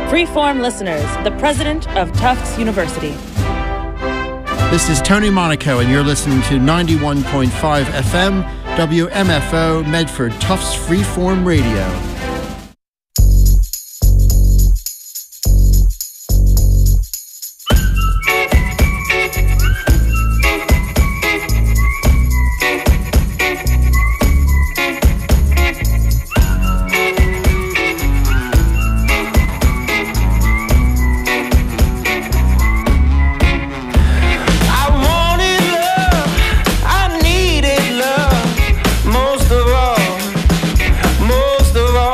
Freeform listeners, the president of Tufts University. This is Tony Monaco, and you're listening to 91.5 FM, WMFO, Medford, Tufts Freeform Radio. Most of all,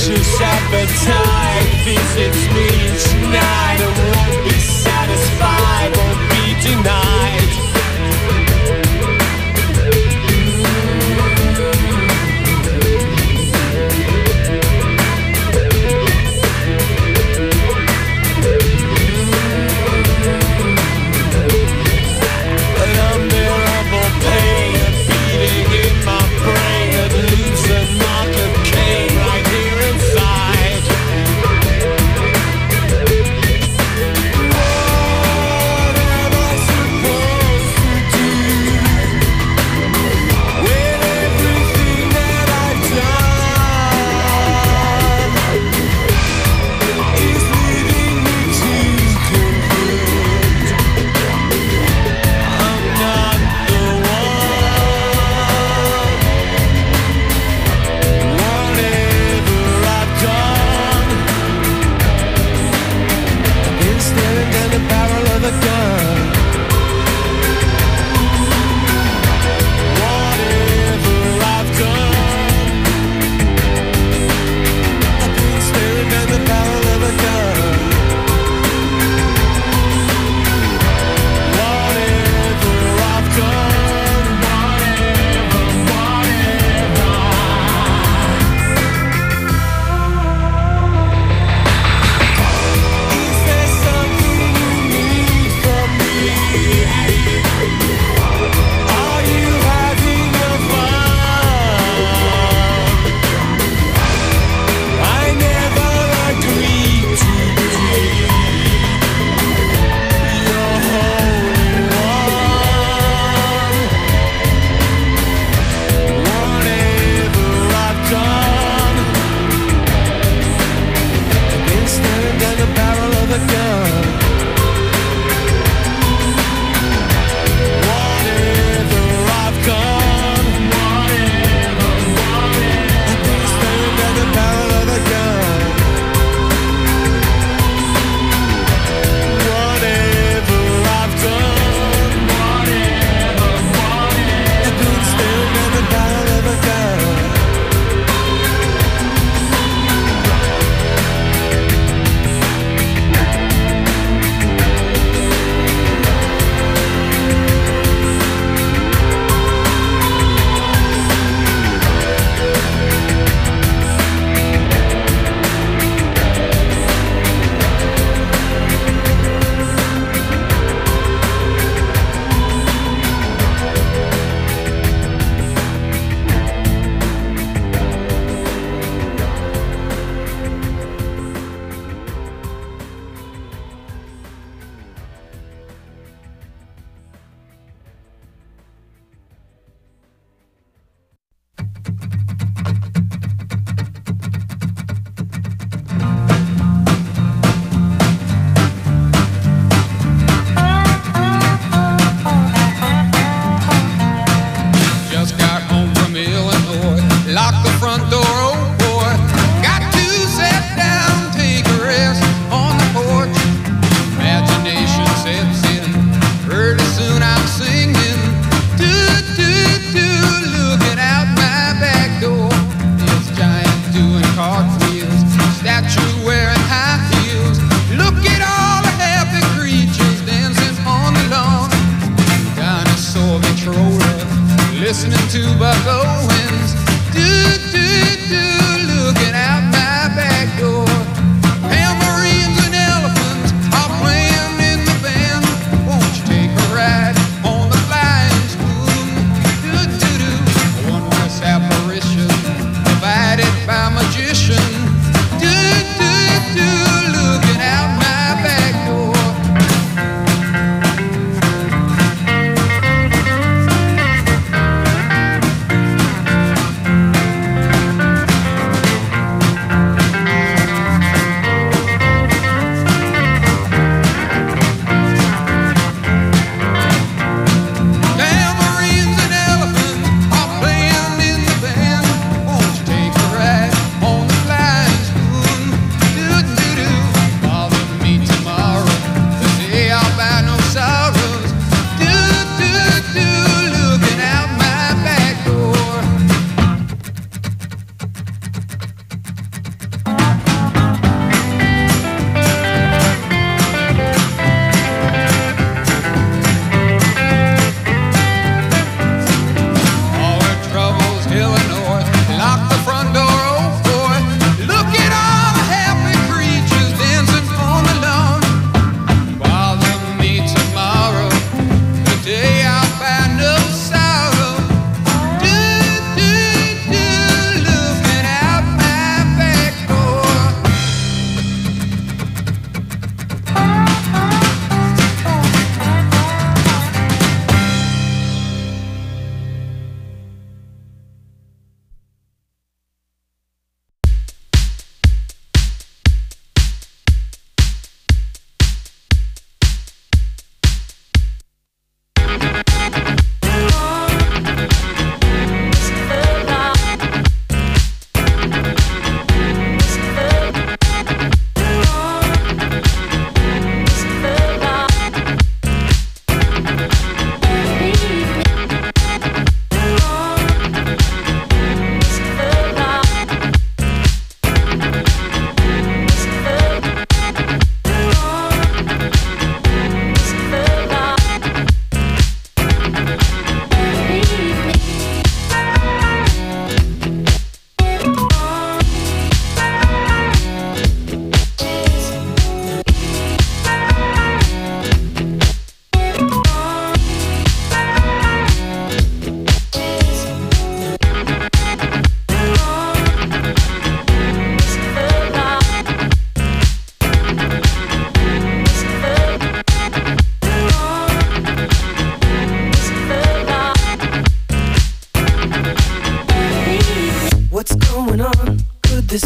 voracious appetite visits me each night and won't be satisfied, won't be denied.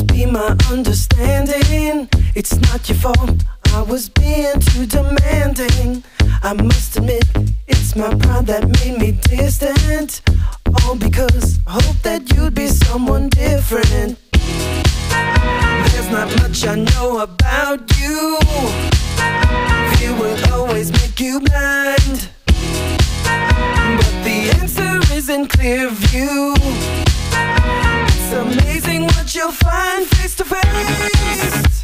be my understanding. It's not your fault, I was being too demanding. I must admit, it's my pride that made me distant. All because I hope that you'd be someone different. There's not much I know about you. Fear will always make you blind. But the answer is in clear view. It's amazing what you'll find face to face.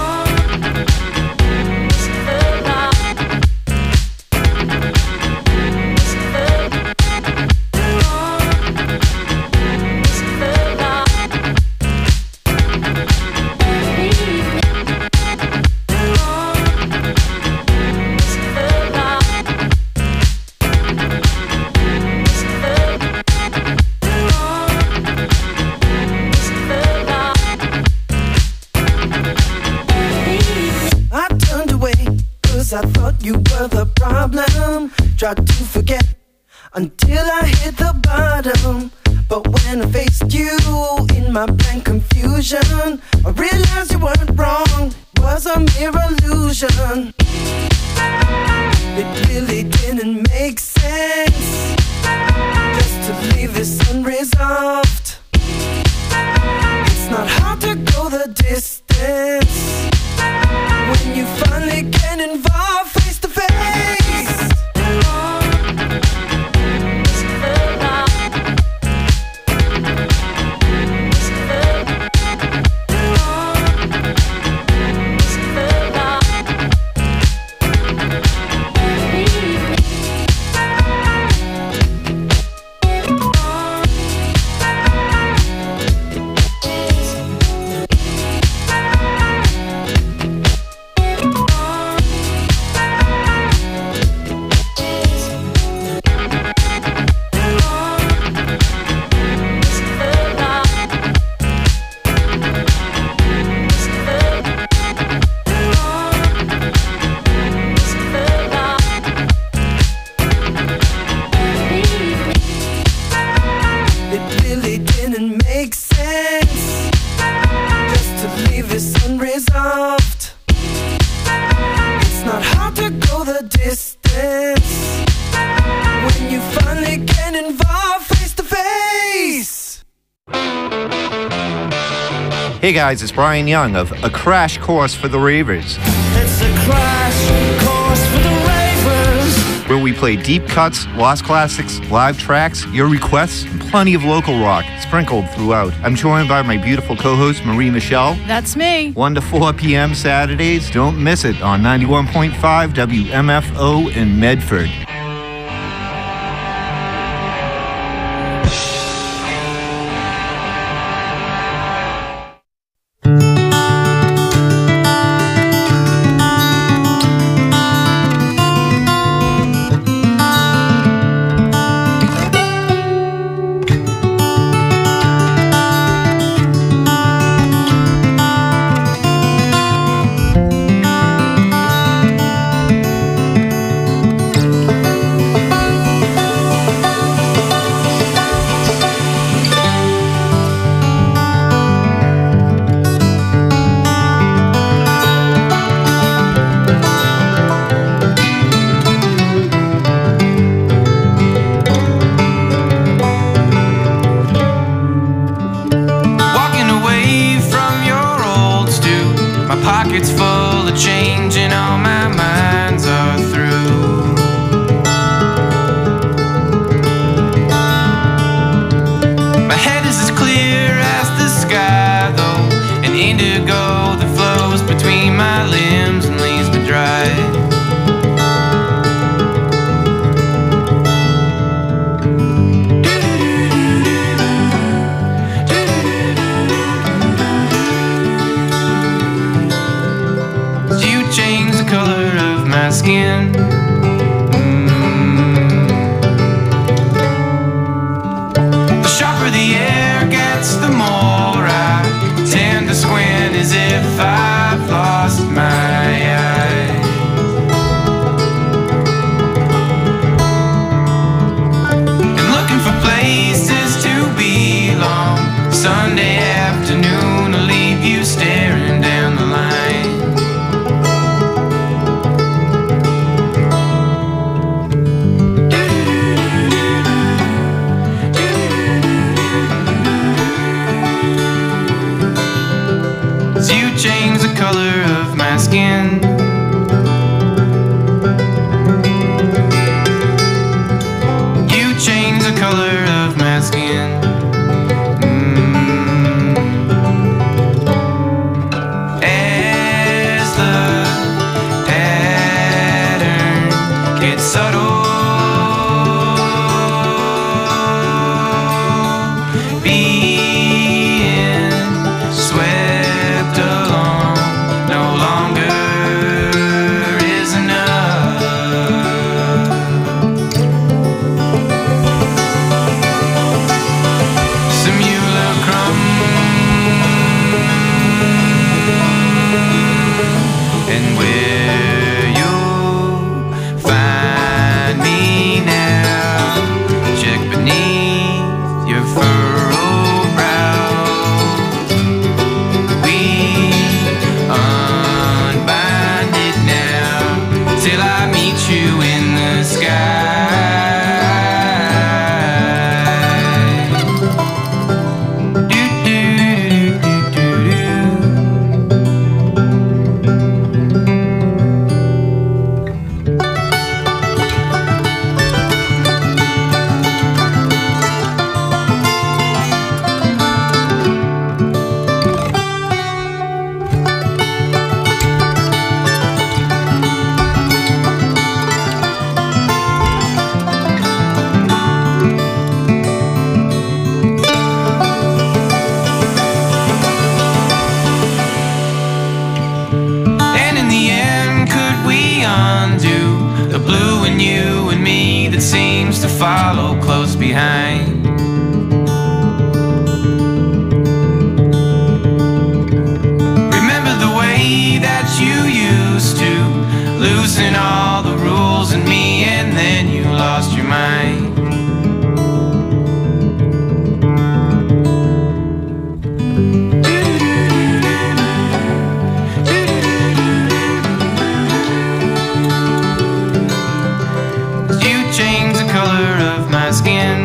I thought you were the problem. Tried to forget until I hit the bottom. But when I faced you in my blank confusion, I realized you weren't wrong, it was a mere illusion. It really didn't make sense just to leave this unresolved. It's not hard to go the distance when you finally get involved face to face. Hey guys, it's Brian Young of A Crash Course for the Ravers. It's a crash course for the Ravers, where we play deep cuts, lost classics, live tracks, your requests, and plenty of local rock sprinkled throughout. I'm joined by my beautiful co-host, Marie Michelle. That's me. 1 to 4 p.m. Saturdays. Don't miss it on 91.5 WMFO in Medford. Sunday afternoon, I'll leave 'cause you change the color of my skin. You change the color of my skin. As the pattern gets subtle, follow close behind. Remember the way that you used to loosen all the rules in me, and then you lost your mind. Skin.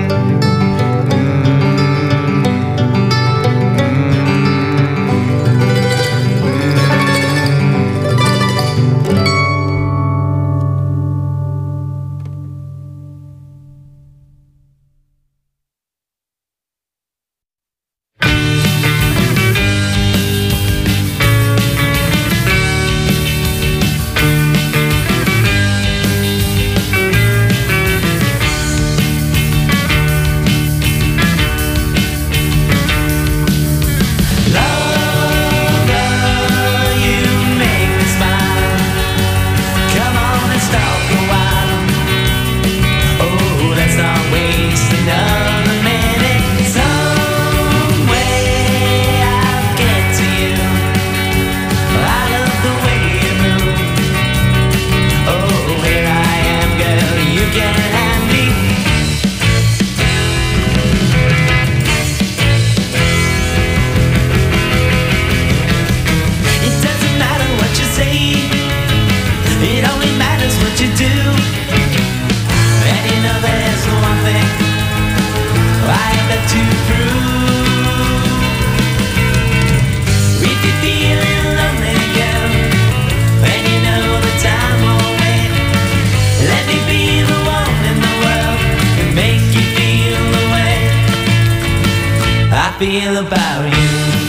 Feel about you.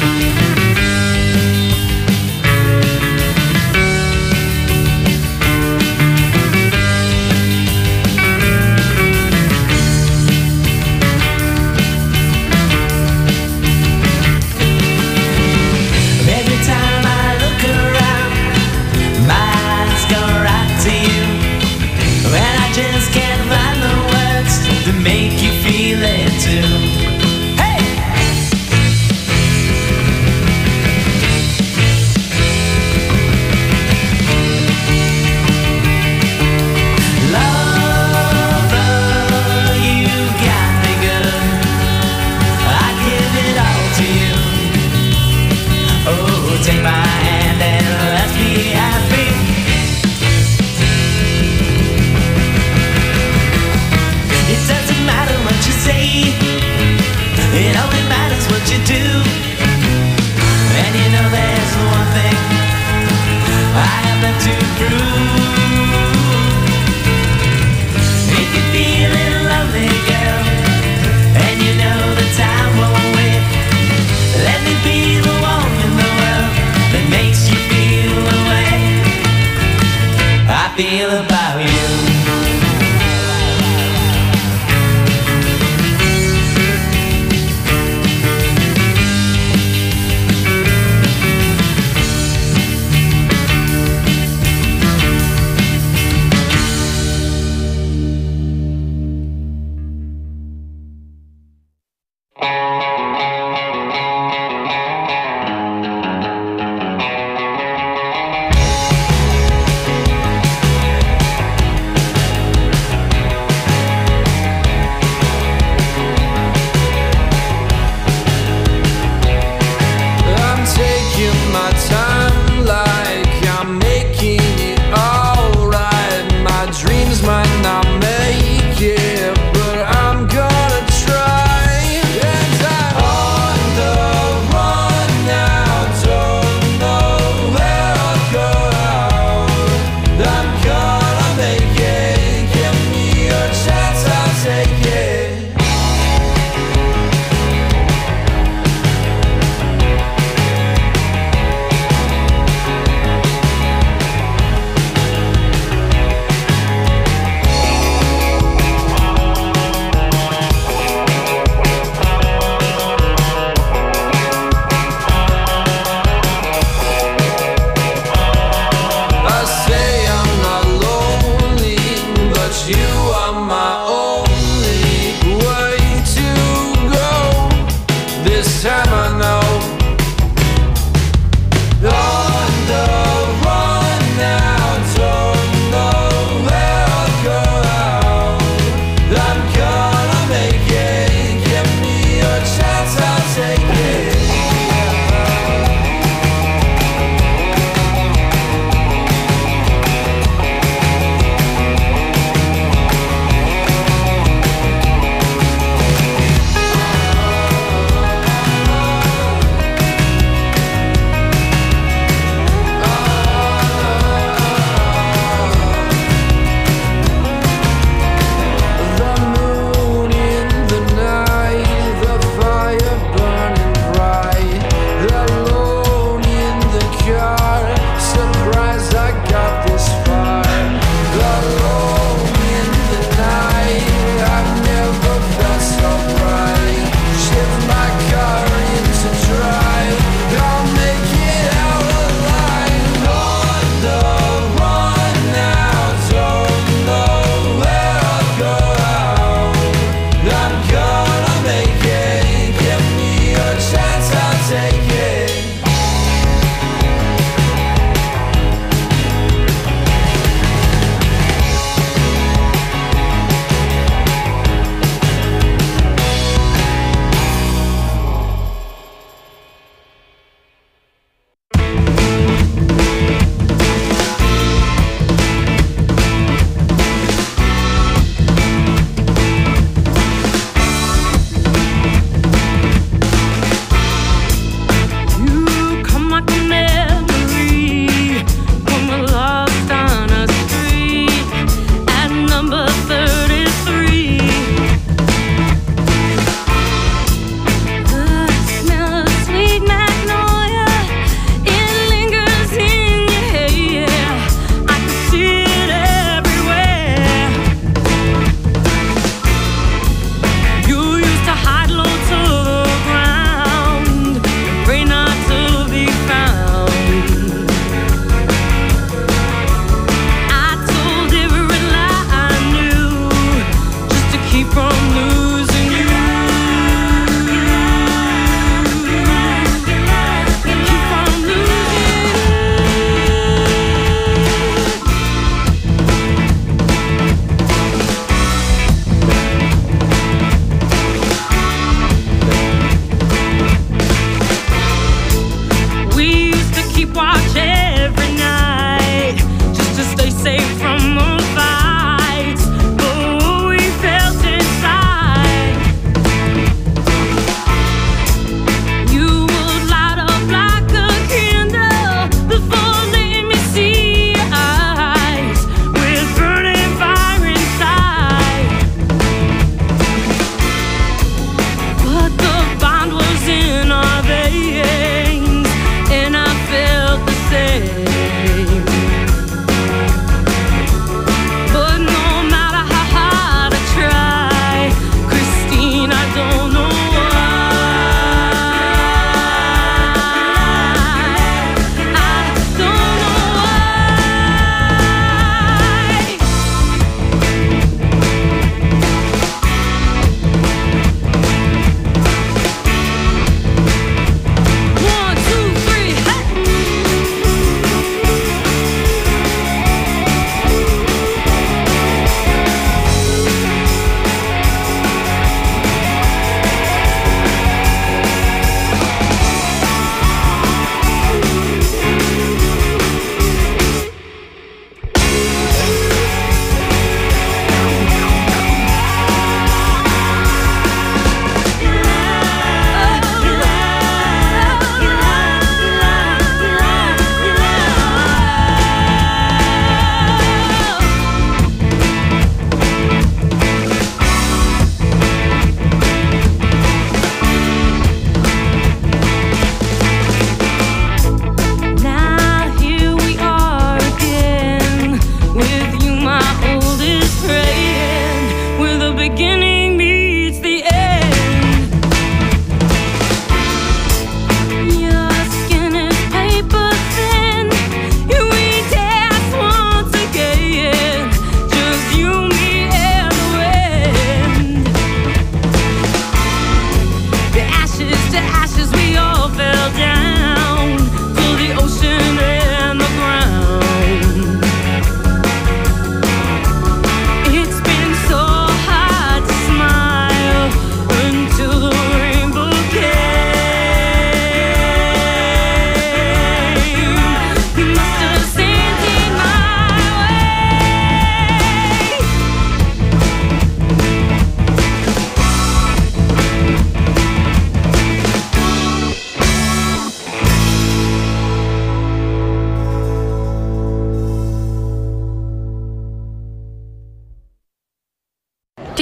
Every time I look around, my eyes go right to you, and I just can't find the words to make you feel it too. Take my hand and let's be happy. It doesn't matter what you say, it only matters what you do. And you know there's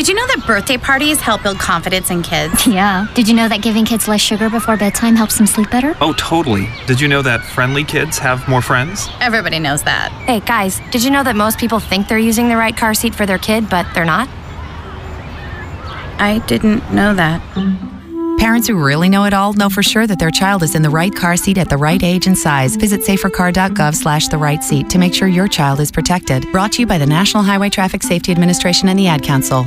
Did you know that birthday parties help build confidence in kids? Yeah. Did you know that giving kids less sugar before bedtime helps them sleep better? Oh, totally. Did you know that friendly kids have more friends? Everybody knows that. Hey, guys, did you know that most people think they're using the right car seat for their kid, but they're not? I didn't know that. Parents who really know it all know for sure that their child is in the right car seat at the right age and size. Visit safercar.gov/the right seat to make sure your child is protected. Brought to you by the National Highway Traffic Safety Administration and the Ad Council.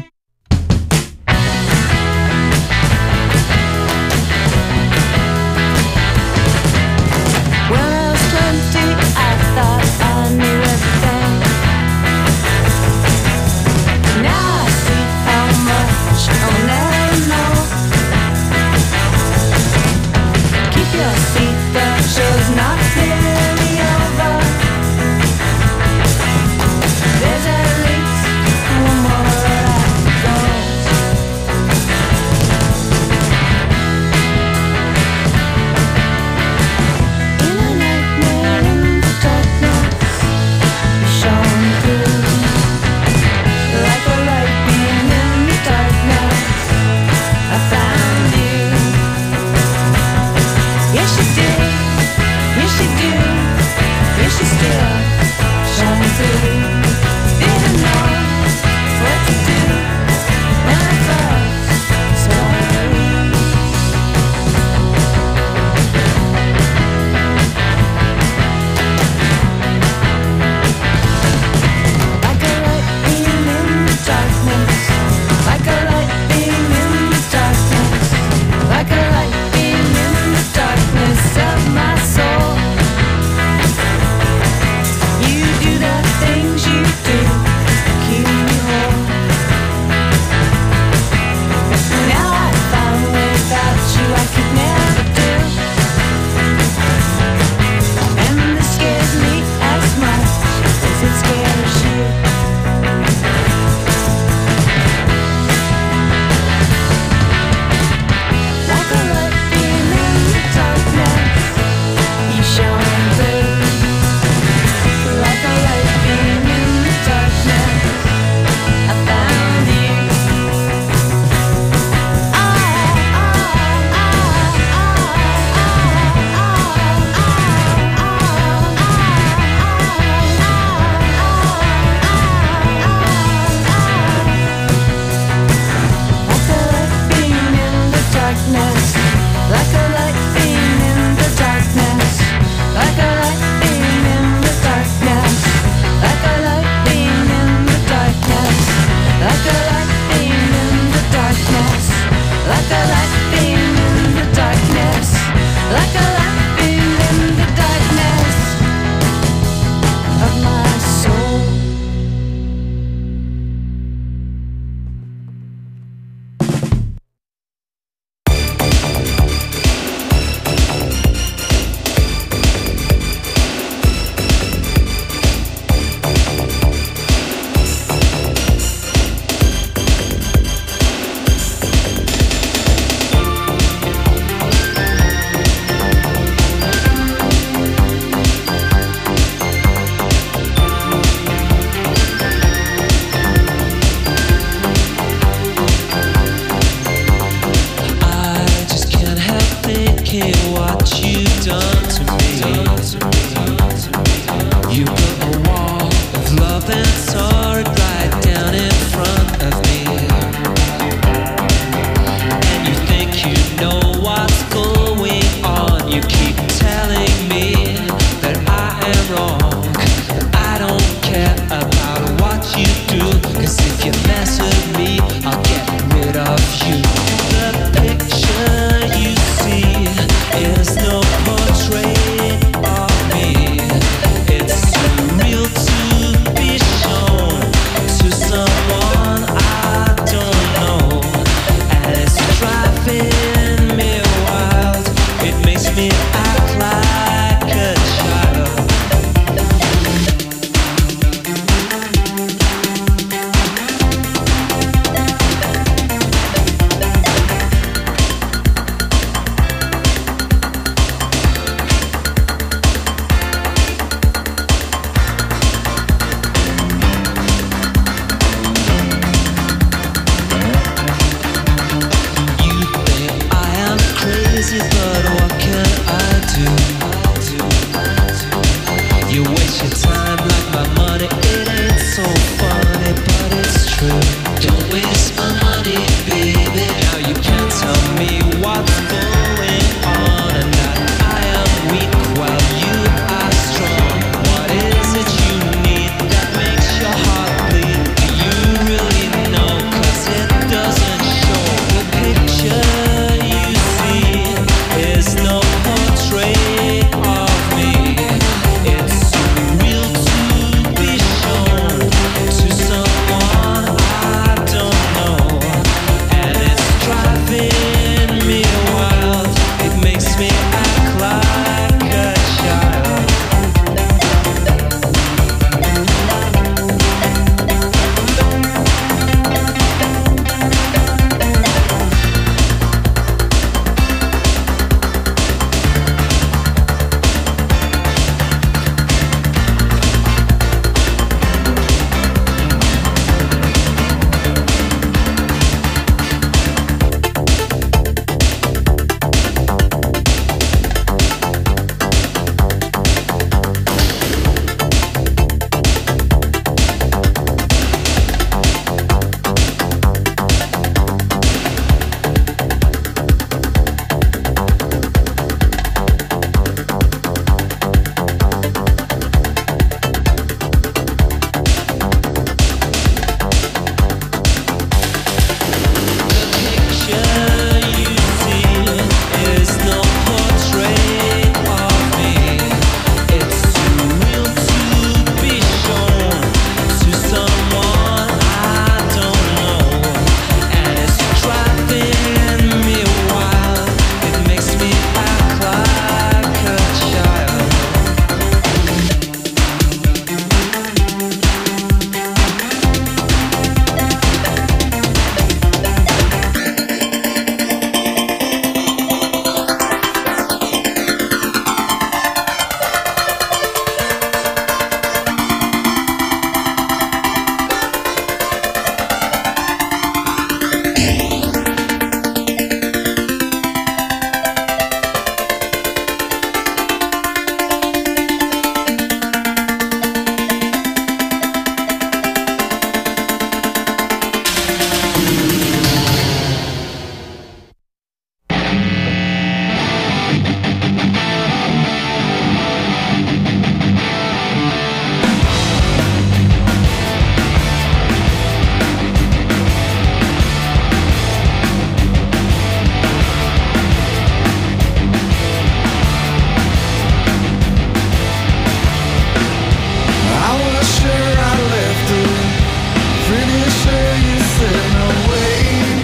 sure I left her. Pretty sure you said no way.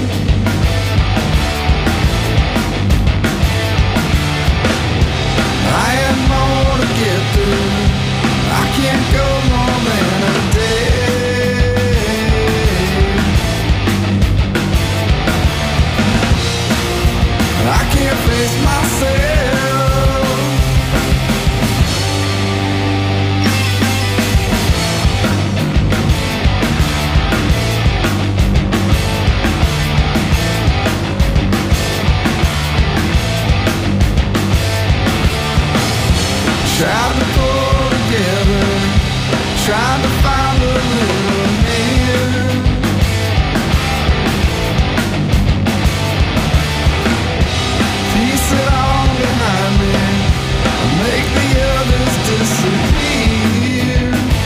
I had more to get through. I can't go more than a day. I can't face myself. Tried to pull together, tried to find a little hand. Piece it all behind me, make the others disappear.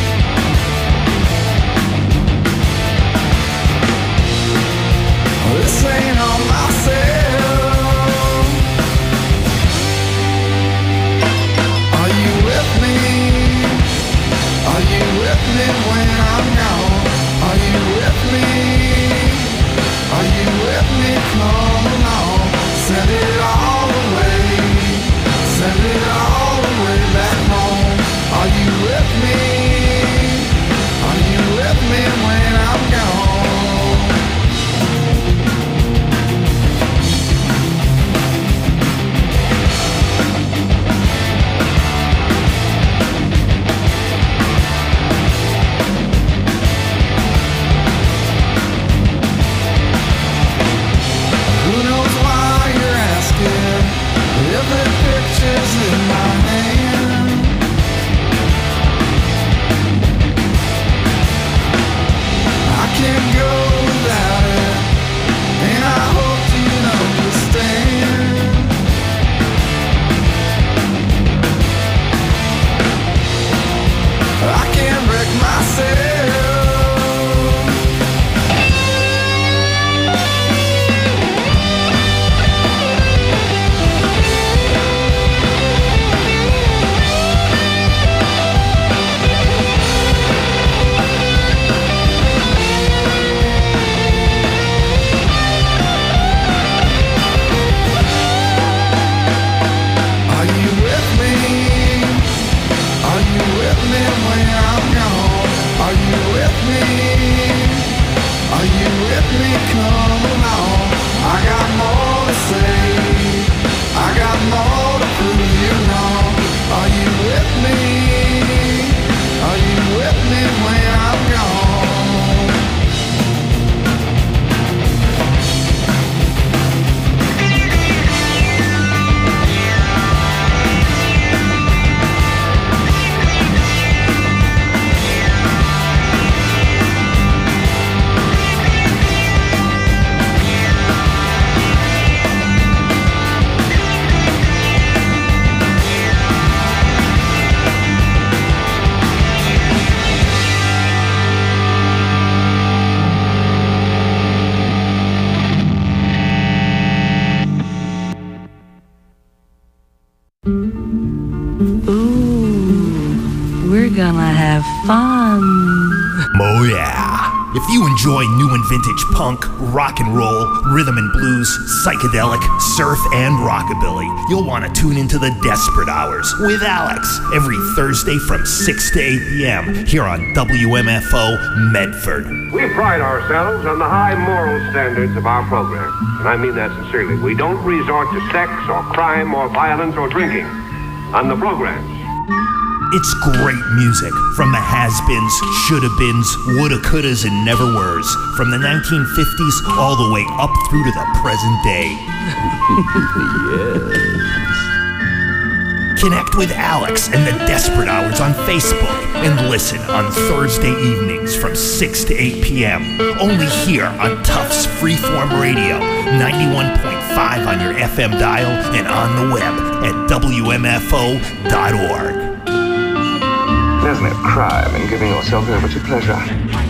This ain't on myself. When I'm gone, are you with me? Are you with me? Come along, send it all away, send it all the way back home. Are you with me? Are you with me when I'm gone? In my hand, I can't go without it, and I hope you'd understand. I can't wreck myself. Come along, I got more to say, I got more to prove you wrong. Are you with me? Are you with me when I'm gone? Gonna have fun. Oh yeah. If you enjoy new and vintage punk, rock and roll, rhythm and blues, psychedelic, surf, and rockabilly, you'll want to tune into the Desperate Hours with Alex every Thursday from 6 to 8 p.m. here on WMFO Medford. We pride ourselves on the high moral standards of our program, and I mean that sincerely. We don't resort to sex or crime or violence or drinking on the programs. It's great music from the has-beens, should-have-beens, woulda, couldas, and never-weres, from the 1950s all the way up through to the present day. Yes. Connect with Alex and the Desperate Hours on Facebook and listen on Thursday evenings from 6 to 8 p.m. Only here on Tufts Freeform Radio, 91.5 on your FM dial and on the web at WMFO.org. There's no crime in giving yourself over to pleasure.